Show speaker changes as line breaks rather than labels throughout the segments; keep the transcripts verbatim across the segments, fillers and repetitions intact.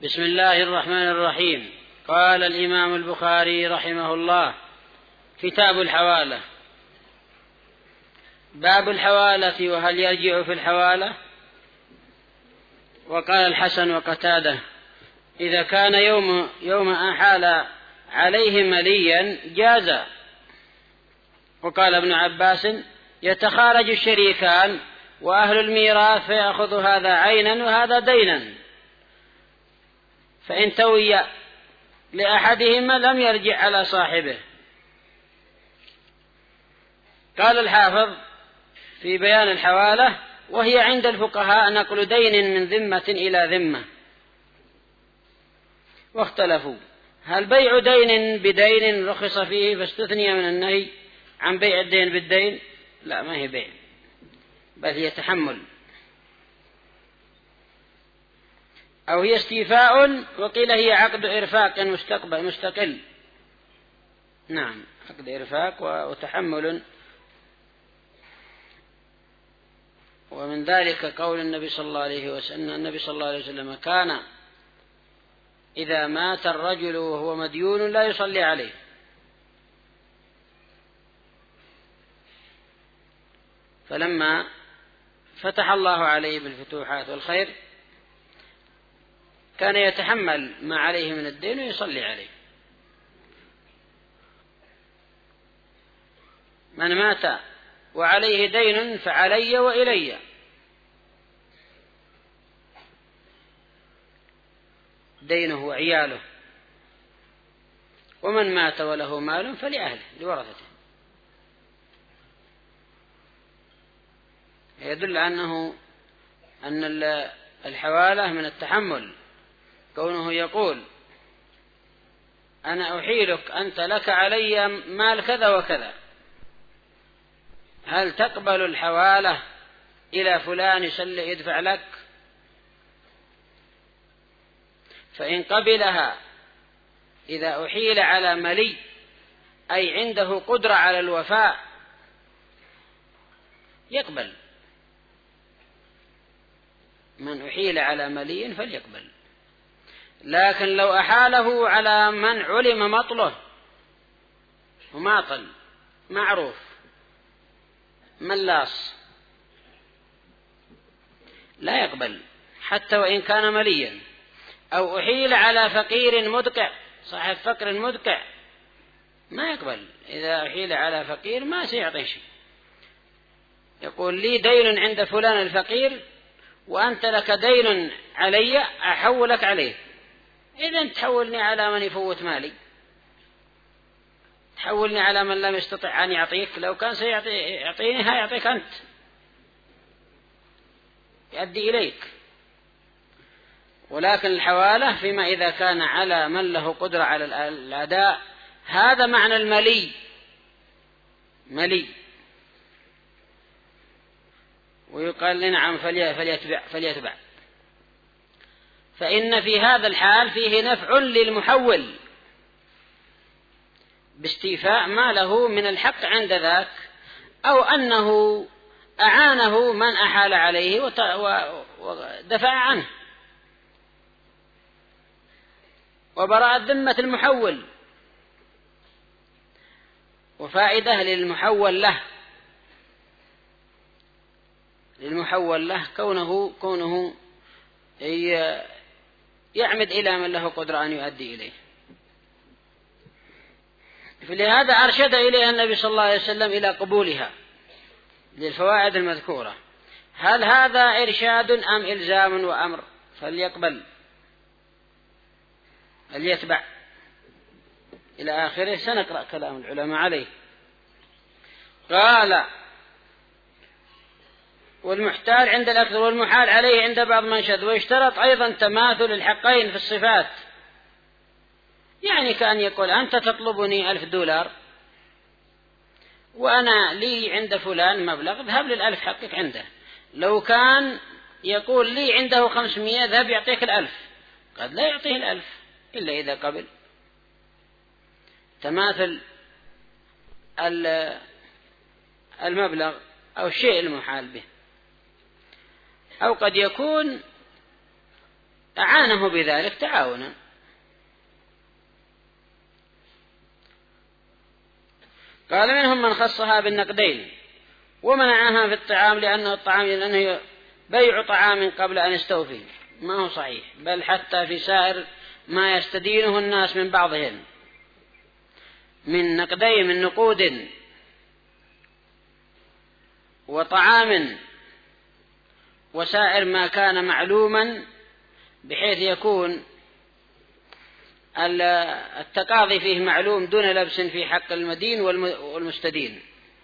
بسم الله الرحمن الرحيم. قال الإمام البخاري رحمه الله: كتاب الحوالة. باب الحوالة وهل يرجع في الحوالة. وقال الحسن وقتادة: إذا كان يوم, يوم أحال عليه مليا جاز. وقال ابن عباس: يتخارج الشريكان وأهل الميراث فيأخذ هذا عينا وهذا دينا، فإن توي لأحدهما لم يرجع على صاحبه. قال الحافظ في بيان الحوالة: وهي عند الفقهاء نقل دين من ذمة إلى ذمة. واختلفوا هل بيع دين بدين رخص فيه فاستثني من النهي عن بيع الدين بالدين؟ لا، ما هي بيع، بل هي تحمل، أو هي استيفاء، وقيل هي عقد إرفاق مستقبل مستقل. نعم، عقد إرفاق وتحمل. ومن ذلك قول النبي صلى الله عليه وسلم: النبي صلى الله عليه وسلم كان إذا مات الرجل وهو مديون لا يصلي عليه، فلما فتح الله عليه بالفتوحات والخير كان يتحمل ما عليه من الدين ويصلي عليه. من مات وعليه دين فعلي وإلي. دينه وعياله. ومن مات وله مال فلأهله لورثته. يدل أنه أن الحوالة من التحمل، كونه يقول: أنا أحيلك، أنت لك علي مال كذا وكذا، هل تقبل الحوالة إلى فلان يدفع لك؟ فإن قبلها إذا أحيل على ملي أي عنده قدرة على الوفاء يقبل. من أحيل على ملي فليقبل. لكن لو أحاله على من علم مطله وماطل معروف ملاص لا يقبل حتى وإن كان مليا. أو أحيل على فقير مدقع، صاحب فقر مدقع، ما يقبل. إذا أحيل على فقير ما سيعطي شيء. يقول: لي دين عند فلان الفقير وأنت لك دين علي، أحولك عليه. إذن تحولني على من يفوت مالي، تحولني على من لم يستطع أن يعطيك. لو كان سيعطيني ها يعطيك أنت، يؤدي إليك. ولكن الحوالة فيما إذا كان على من له قدرة على الأداء، هذا معنى الملي. ملي. ويقال لنعم فليتبع, فليتبع. فإن في هذا الحال فيه نفع للمحول باستيفاء ما له من الحق عند ذاك، أو أنه أعانه من أحال عليه ودفع عنه، وبراء ذمة المحول. وفائدة للمحول له للمحول له كونه كونه يعمد إلى من له قدرة أن يؤدي إليه. فلهذا أرشد إليها النبي صلى الله عليه وسلم إلى قبولها للفوائد المذكورة. هل هذا إرشاد أم إلزام وأمر؟ فليقبل، فليتبع إلى آخره. سنقرأ كلام العلماء عليه. قال: والمحتال عند الأكثر والمحال عليه عند بعض من شد. ويشترط أيضا تماثل الحقين في الصفات، يعني كأن يقول: أنت تطلبني ألف دولار وأنا لي عند فلان مبلغ، ذهب للألف حقك عنده. لو كان يقول لي عنده خمسمائة، ذهب يعطيك الألف، قد لا يعطيه الألف إلا إذا قبل. تماثل المبلغ أو الشيء المحال به. أو قد يكون أعانه بذلك تعاونا. قال منهم من خصها بالنقدين ومنعها في الطعام لأنه الطعام لأنه بيع طعام قبل أن يستوفي، ما هو صحيح، بل حتى في سائر ما يستدينه الناس من بعضهم من نقدين من نقود وطعام وسائر ما كان معلوما بحيث يكون التقاضي فيه معلوم دون لبس في حق المدين والمستدين.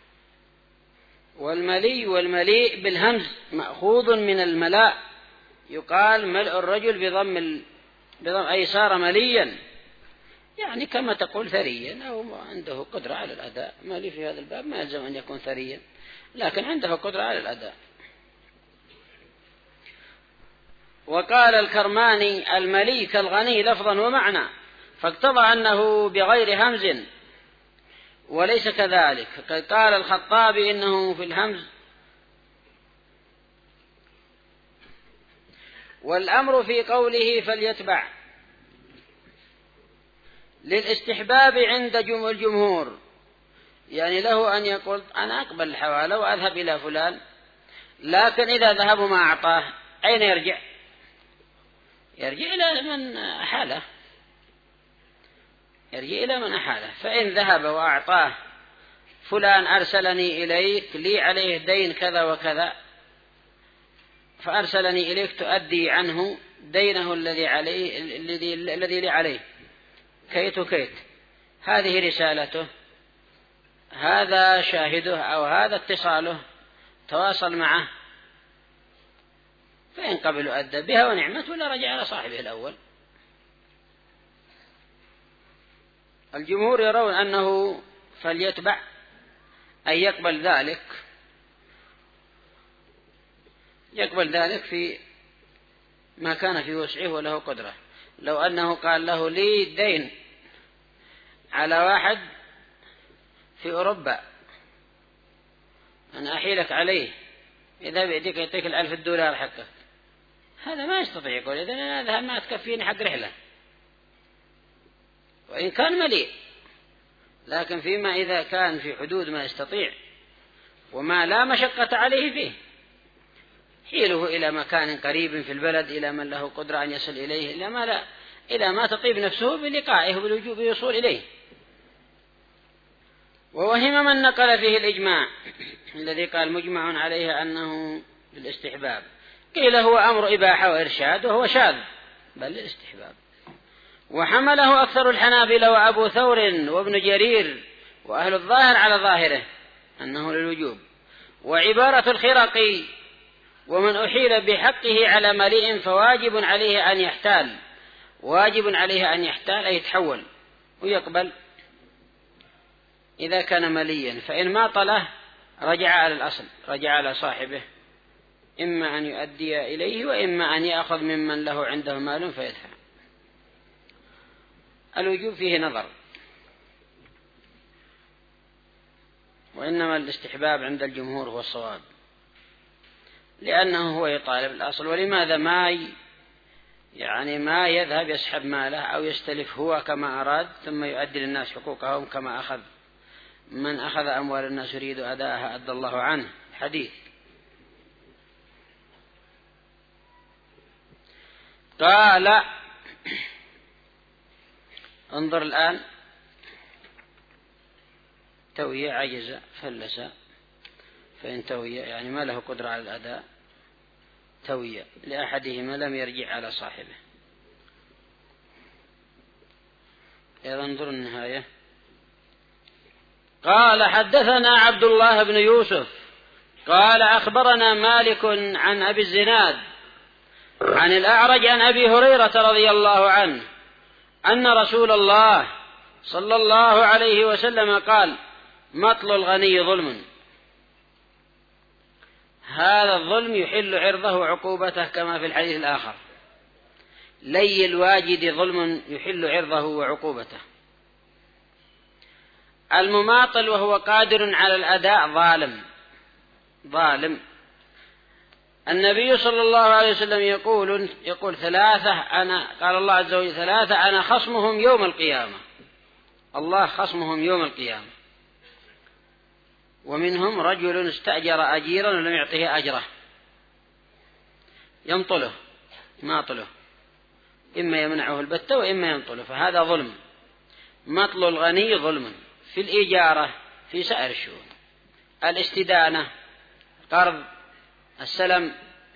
والملي والمليء بالهمز مأخوذ من الملاء، يقال ملء الرجل بضم, ال... بضم أي صار مليا، يعني كما تقول ثريا أو عنده قدرة على الأداء. مالي في هذا الباب ما يلزم أن يكون ثريا، لكن عنده قدرة على الأداء. وقال الكرماني الملي كالغني لفظا ومعنى، فاقتضى أنه بغير همز وليس كذلك. قال الخطابي إنه في الهمز. والأمر في قوله فليتبع للاستحباب عند الجمهور، يعني له أن يقول أنا أقبل الحوالة وأذهب إلى فلان، لكن إذا ذهبوا ما أعطاه أين يرجع؟ يرجع إلى من أحاله، يرجع إلى من أحاله. فإن ذهب وأعطاه فلان أرسلني إليك لي عليه دين كذا وكذا، فأرسلني إليك تؤدي عنه دينه الذي عليه الذي الذي لي عليه كيت كيت، هذه رسالته، هذا شاهده أو هذا اتصاله، تواصل معه، فإن قبلوا أدى بها ونعمت ولا رجع على صاحبه الأول. الجمهور يرون أنه فليتبع أي يقبل ذلك، يقبل ذلك في ما كان في وسعه وله قدرة. لو أنه قال له لي دين على واحد في أوروبا أنا أحيلك عليه، إذا بيديك يعطيك الألف الدولار حقك، هذا ما يستطيع يقول إذن هذا ما تكفيني حق رحلة، وإن كان مليء. لكن فيما إذا كان في حدود ما يستطيع وما لا مشقة عليه فيه، حيله إلى مكان قريب في البلد، إلى من له قدرة أن يصل إليه، إلى ما, لا إلى ما تطيب نفسه بلقائه بالوجوب بالوصول إليه. ووهم من نقل فيه الإجماع الذي قال مجمع عليه أنه للاستحباب، قيل هو أمر إباحة وإرشاد وهو شاذ، بل للاستحباب. وحمله أكثر الحنابلة وأبو ثور وابن جرير وأهل الظاهر على ظاهره أنه للوجوب. وعبارة الخرقي ومن أحيل بحقه على مليء فواجب عليه أن يحتال، واجب عليه أن يحتال أي يتحول ويقبل إذا كان مليا، فإن ما طله رجع على الأصل، رجع على صاحبه، إما أن يؤدي إليه وإما أن يأخذ ممن له عنده مال فيدفع. الوجوب فيه نظر، وإنما الاستحباب عند الجمهور هو الصواب، لأنه هو يطالب الأصل. ولماذا ما يعني ما يذهب يسحب ماله أو يستلف هو كما أراد ثم يؤدي للناس حقوقهم كما أخذ من أخذ أموال الناس يريد أداءها أدى الله عنه، حديث. قال انظر الآن، توي عجز فلس، فإن توي يعني ما له قدرة على الأداء توي لأحدهما لم يرجع على صاحبه. إذا انظر النهاية. قال حدثنا عبد الله بن يوسف قال أخبرنا مالك عن أبي الزناد عن الأعرج عن أبي هريرة رضي الله عنه أن رسول الله صلى الله عليه وسلم قال مطل الغني ظلم، هذا الظلم يحل عرضه وعقوبته كما في الحديث الآخر، لي الواجد ظلم يحل عرضه وعقوبته. المماطل وهو قادر على الأداء ظالم، ظالم النبي صلى الله عليه وسلم يقول يقول ثلاثة أنا قال الله عز وجل ثلاثة أنا خصمهم يوم القيامة. الله خصمهم يوم القيامة. ومنهم رجل استأجر أجيرا ولم يعطه أجره يمطله ماطله، إما يمنعه البتة وإما يمطله، فهذا ظلم. مطل الغني ظلم في الإجارة في سائر الشؤون، الاستدانة، قرض، السلم.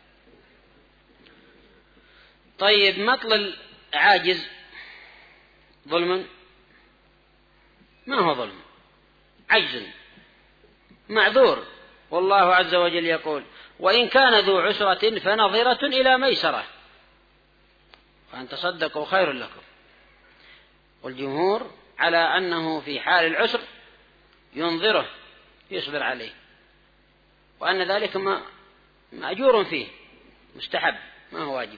طيب مطل العاجز ظلم؟ ما هو ظلم، عجز معذور. والله عز وجل يقول وإن كان ذو عسرة فنظرة إلى ميسرة وأن تصدقوا خير لكم. والجمهور على أنه في حال العسر ينظره يصبر عليه، وأن ذلك ما مأجور فيه مستحب ما هو واجب.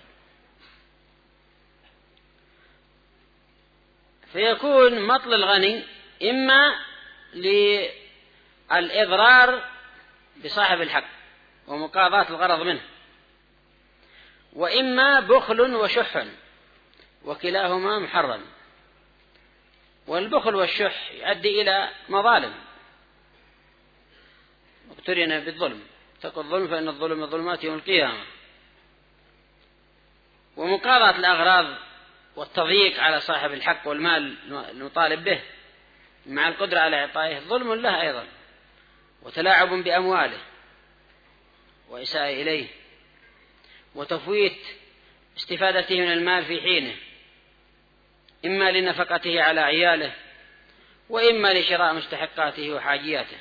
فيكون مطل الغني إما للإضرار بصاحب الحق ومقاضاة الغرض منه، وإما بخل وشح، وكلاهما محرم. والبخل والشح يؤدي إلى مظالم، اقترن بالظلم اتقوا الظلم فإن الظلم ظلمات يوم القيامة. ومقاضاة الأغراض والتضييق على صاحب الحق والمال المطالب به مع القدرة على إعطائه ظلم له أيضا، وتلاعب بأمواله وإساءة إليه، وتفويت استفادته من المال في حينه، إما لنفقته على عياله وإما لشراء مستحقاته وحاجياته.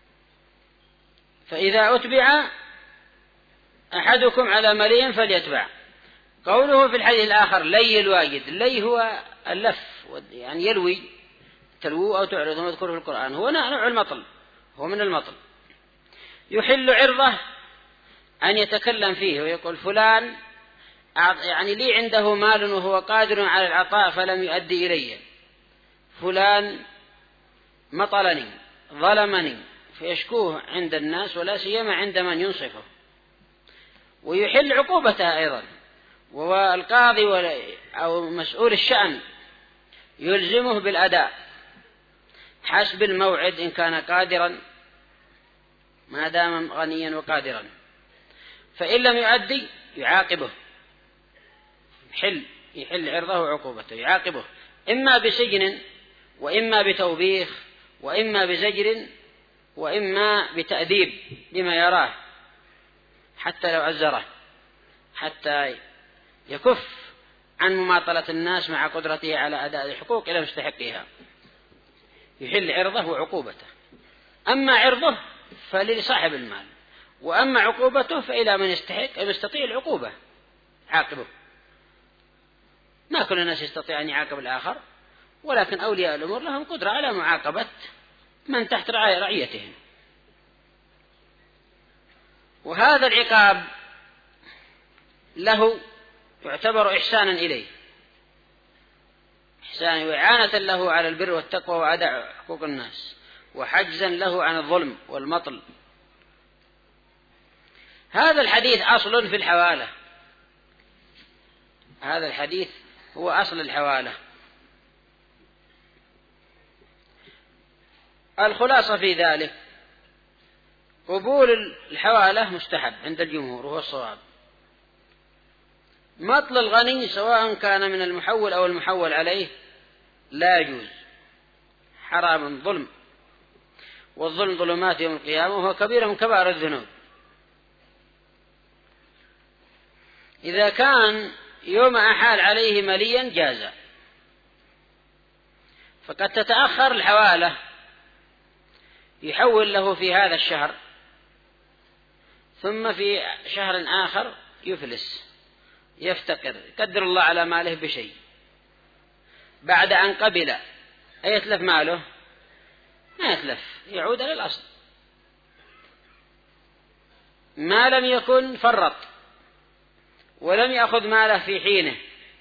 فإذا أتبع أحدكم على مليء فليتبع. قوله في الحديث الآخر لي الواجد، لي هو اللف يعني يلوي تلوو أو تعرض مذكور في القرآن، هو نوع المطل، هو من المطل. يحل عرضه أن يتكلم فيه ويقول فلان يعني لي عنده مال وهو قادر على العطاء فلم يؤدي إلي، فلان مطلني ظلمني، فيشكوه عند الناس ولا سيما عند من ينصفه. ويحل عقوبته أيضا، والقاضي أو مسؤول الشأن يلزمه بالأداء حسب الموعد إن كان قادرا ما دام غنيا وقادرا، فإن لم يؤدي يعاقبه، يحل يحل عرضه وعقوبته، يعاقبه إما بسجن وإما بتوبيخ وإما بزجر وإما بتأديب بما يراه حتى لو عزره، حتى يكف عن مماطلة الناس مع قدرته على أداء الحقوق إلى مستحقها. يحل عرضه وعقوبته، أما عرضه فلصاحب المال، وأما عقوبته فإلى من يستحق يستطيع العقوبة عاقبه. ما كل الناس يستطيع أن يعاقب الآخر، ولكن أولياء الأمور لهم قدرة على معاقبة من تحت رعاية رعيتهم. وهذا العقاب له يعتبر إحسانا إليه، إحسانا وإعانة له على البر والتقوى وأداء حقوق الناس، وحجزا له عن الظلم والمطل. هذا الحديث أصل في الحوالة، هذا الحديث هو أصل الحوالة. الخلاصة في ذلك قبول الحوالة مستحب عند الجمهور وهو الصواب. مطل الغني سواء كان من المحول أو المحول عليه لا يجوز، حرام ظلم، والظلم ظلمات يوم القيامة وهو كبير من كبائر الذنوب. إذا كان يوم أحال عليه مليا جاز، فقد تتأخر الحوالة يحول له في هذا الشهر ثم في شهر آخر يفلس يفتقر، قدر الله على ماله بشيء، بعد أن قبل أيتلف ماله؟ ما يتلف، يعود إلى الأصل. ما لم يكن فرط ولم يأخذ ماله في حينه،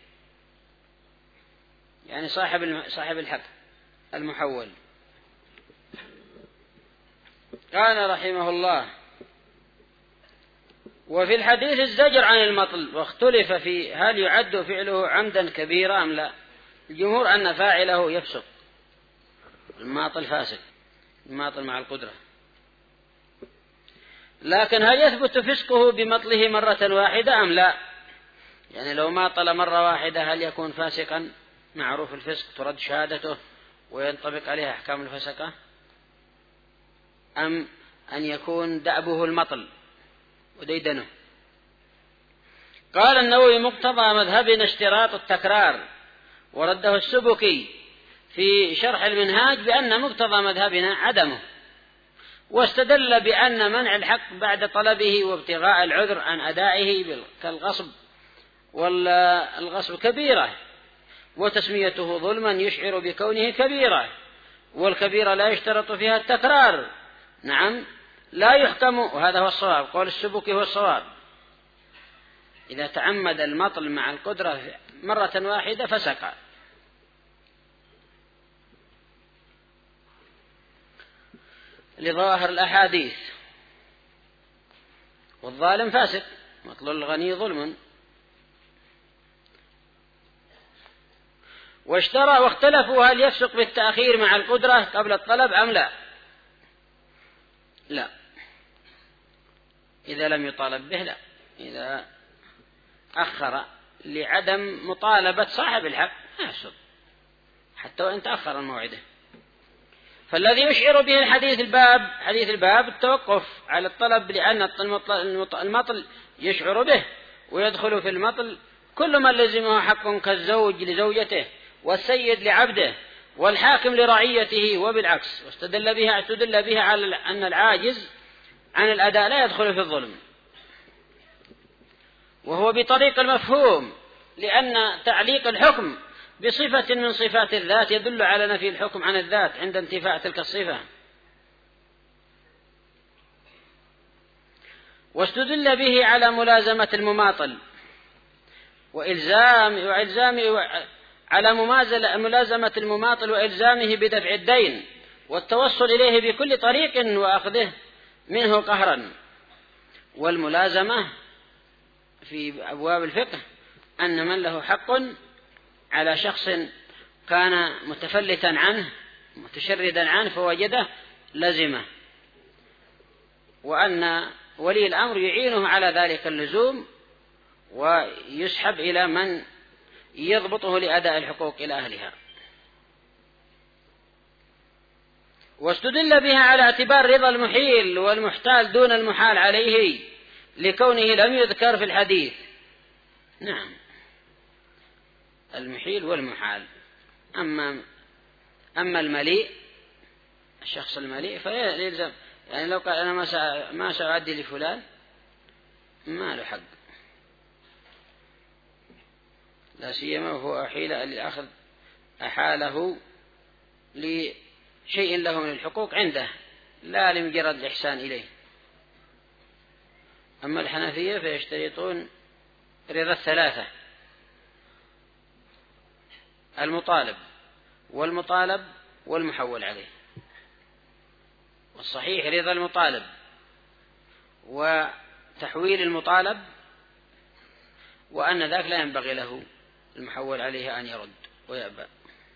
يعني صاحب صاحب الحق المحول. قال رحمه الله وفي الحديث الزجر عن المطل، واختلف في هل يعد فعله عمدا كبيرا أم لا. الجمهور أن فاعله يفسق، الماطل فاسق، الماطل مع القدرة. لكن هل يثبت فسقه بمطله مرة واحدة أم لا؟ يعني لو ماطل مرة واحدة هل يكون فاسقا؟ معروف الفسق ترد شهادته وينطبق عليها أحكام الفسقة، أم أن يكون دأبه المطل وديدنه؟ قال النووي مقتضى مذهبنا اشتراط التكرار، ورده السبكي في شرح المنهاج بأن مقتضى مذهبنا عدمه، واستدل بأن منع الحق بعد طلبه وابتغاء العذر عن أدائه كالغصب، والغصب كبيرة، وتسميته ظلما يشعر بكونه كبيرة، والكبيرة لا يشترط فيها التكرار. نعم لا يحكم، وهذا هو الصواب، قول السبكي هو الصواب، إذا تعمد المطل مع القدرة مرة واحدة فسق. لظاهر الأحاديث، والظالم فاسق، مطل الغني ظلم. واشترى واختلفوا هل يفسق بالتأخير مع القدرة قبل الطلب أم لا. لا، إذا لم يطالب به لا، إذا أخر لعدم مطالبة صاحب الحق لا يفسق حتى وإن تأخر الموعده. فالذي يشعر به الحديث الباب حديث الباب التوقف على الطلب، لأن المطل يشعر به، ويدخل في المطل كل من لزمه حق كالزوج لزوجته، والسيد لعبده، والحاكم لرعيته، وبالعكس. واستدل بها استدل بها على أن العاجز عن الأداء لا يدخل في الظلم، وهو بطريق المفهوم، لأن تعليق الحكم بصفة من صفات الذات يدل على نفي الحكم عن الذات عند انتفاء تلك الصفة. واستدل به على ملازمة المماطل وإلزام وإلزام على ملازمة المماطل وإلزامه بدفع الدين والتوصل إليه بكل طريق وأخذه منه قهرا. والملازمة في أبواب الفقه أن من له حق على شخص كان متفلتا عنه متشردا عنه فوجده لزمه، وأن ولي الأمر يعينه على ذلك اللزوم ويسحب إلى من يضبطه لأداء الحقوق إلى أهلها. واستدل بها على اعتبار رضا المحيل والمحتال دون المحال عليه لكونه لم يذكر في الحديث. نعم، المحيل والمحال. أما أما المليء، الشخص المليء فيلزم، يعني لو قال أنا ما ما سأعدي لفلان ما له حق، لا سيما وهو أحيل للأخذ أحاله لشيء له من الحقوق عنده لا لمجرد الإحسان إليه. أما الحنفية فيشترطون رضا الثلاثة: المطالب والمطالب والمحول عليه. والصحيح رضا المطالب وتحويل المطالب، وأن ذاك لا ينبغي له المحول عليه أن يرد ويأبى.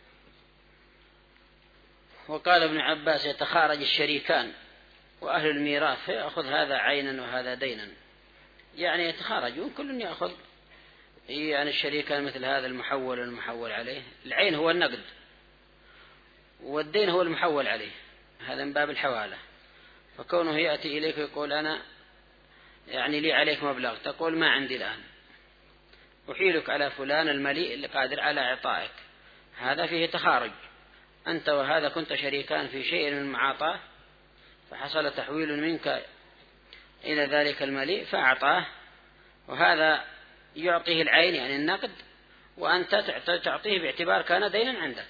وقال ابن عباس: يتخارج الشريكان وأهل الميراث فيأخذ هذا عينا وهذا دينا، يعني يتخارجون كل يأخذ يعني الشريكان مثل هذا المحول والمحول عليه. العين هو النقد والدين هو المحول عليه، هذا من باب الحوالة. فكونه يأتي إليك ويقول أنا يعني لي عليك مبلغ، تقول ما عندي الآن، أحيلك على فلان المليء اللي قادر على إعطائك، هذا فيه تخارج. أنت وهذا كنت شريكان في شيء من المعاطاة، فحصل تحويل منك إلى ذلك المليء فأعطاه، وهذا يعطيه العين يعني النقد، وأنت تعطيه باعتبار كان دينا عندك،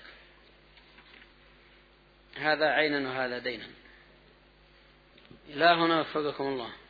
هذا عينا وهذا دينا. إلى هنا وفقكم الله.